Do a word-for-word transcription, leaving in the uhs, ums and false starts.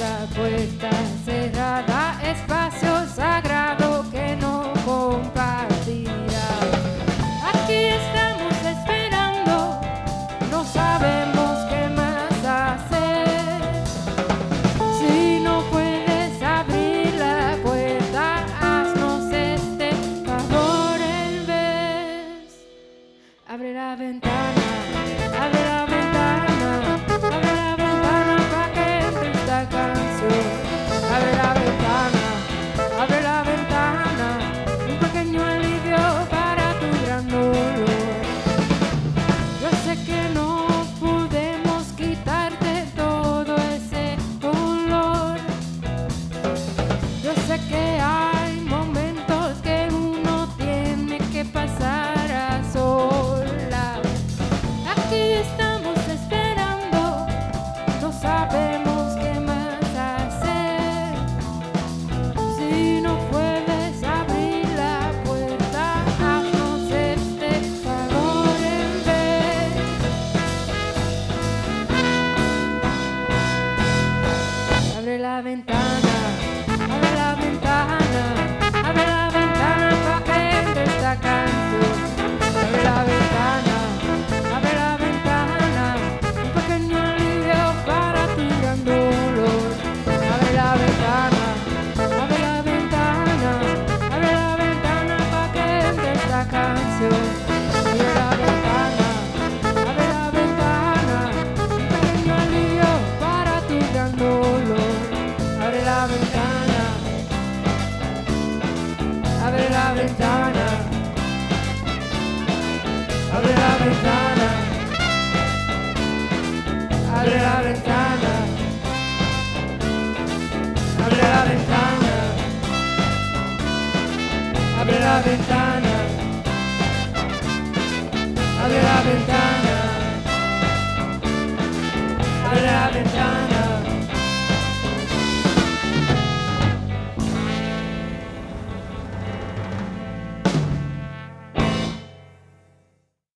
la puerta cerrada, espacio sagrado que no compartirá. Aquí estamos esperando, no sabemos qué más hacer. Si no puedes abrir la puerta, haznos este favor en vez. Abre la ventana, abre la ventana, abre la ventana para que entre esta canción. Abre la ventana, abre la ventana, un pequeño alivio para tu gran dolor. Yo sé que no podemos quitarte todo ese dolor. Yo sé que hay momentos que uno tiene que pasar a solas. Aquí estamos esperando, no sabemos qué más hacer. Si no puedes abrir la puerta, haznos este favor en vez. Abre la ventana, abre la ventana, abre la ventana para que entre esta canción. Abre la ventana, abre la ventana, un pequeño alivio para tu gran dolor. Abre la ventana, abre la ventana, abre la ventana para que entre esta canción. Abre la ventana, abre la ventana, un pequeño alivio para tu gran dolor. Abre la ventana, abre la ventana, abre la ventana, abre la ventana, abre la ventana, abre la ventana.